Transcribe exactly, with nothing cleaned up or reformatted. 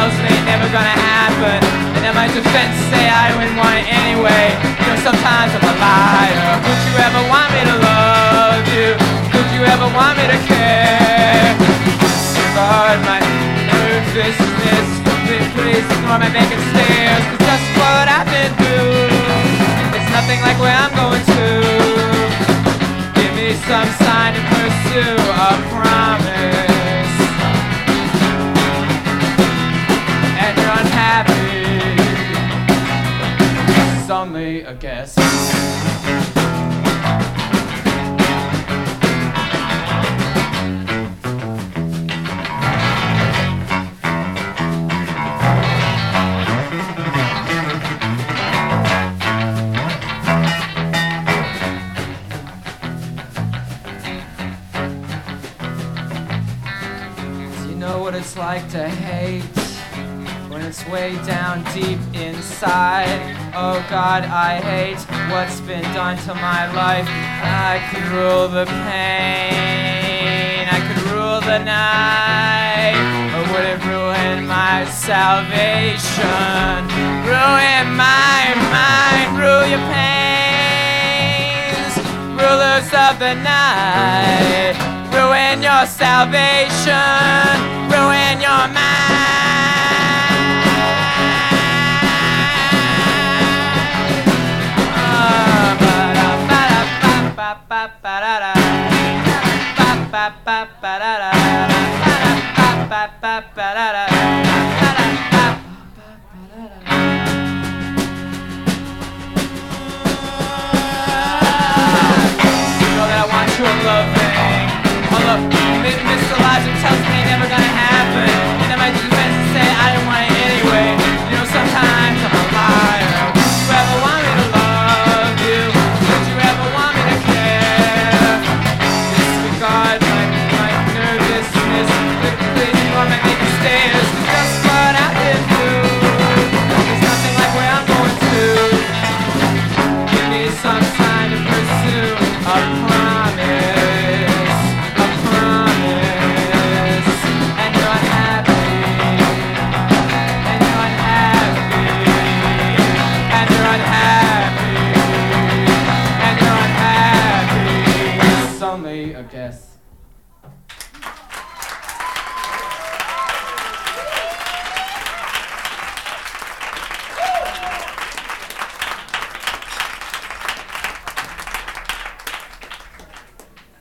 tells me it never gonna happen. And then my defense say I wouldn't want it anyway. You know, sometimes I'm a liar. Would you ever want me to love you? Would you ever want me to care? Guard my nervousness. Please, please ignore my vacant stares. Cause just what I've been through, it's nothing like where I'm going to. Give me some sign to pursue a promise. And you're unhappy. It's only a guess. Know what it's like to hate when it's way down deep inside. Oh God, I hate what's been done to my life. I could rule the pain, I could rule the night, or would it ruin my salvation? Ruin my mind, rule your pains, rulers of the night. Ruin your salvation, ruin your mind.